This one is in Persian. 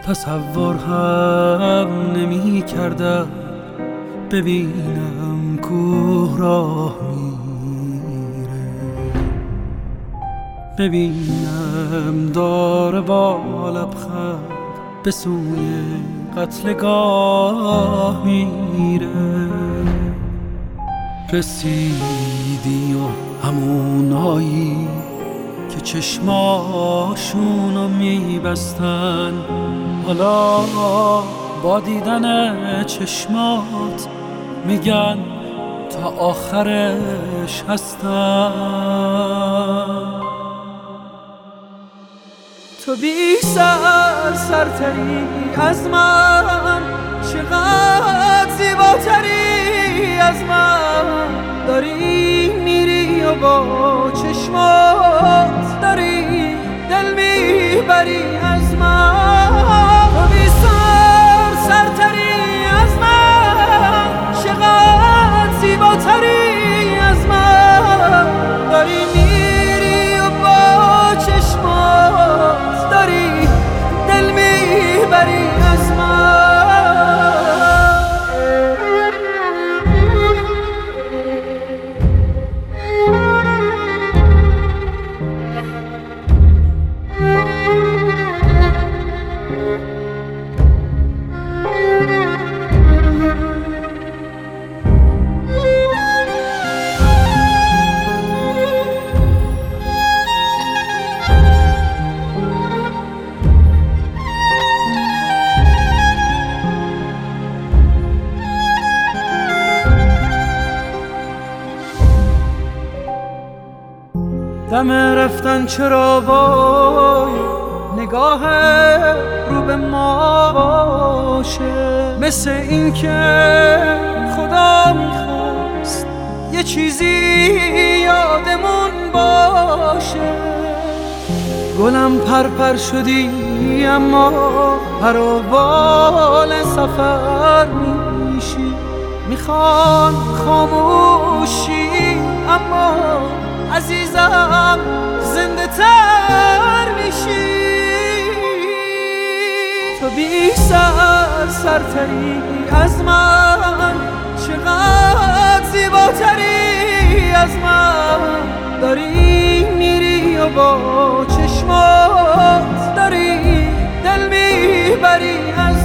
تصور هم نمی کردم ببینم کوه راه میره، ببینم داره با لبخند به سوی قتلگاه میره. رسیدی و همونایی که چشماشونو میبستن حالا با دیدن چشمات میگن تا آخرش هستن. تو بی سرتری از من، چقدر زیباتری از من، داری میری و با چشمات داری دل میبری از من. تو بی سرتری از من، چقدر زیباتری از من، داری میری و با چشمات داری دل میبری از من. دم رفتن چرا وای نگاه رو به ما باشه، مثل این که خدا میخواست یه چیزی یادمون باشه. گلم پرپر شدی اما پروبال سفر میشی، میخوان خاموشی اما عزیزم زنده تر میشی. تو بی سرتری از من، چقدر زیباتری از من، داری میری و با چشمات داری دل میبری از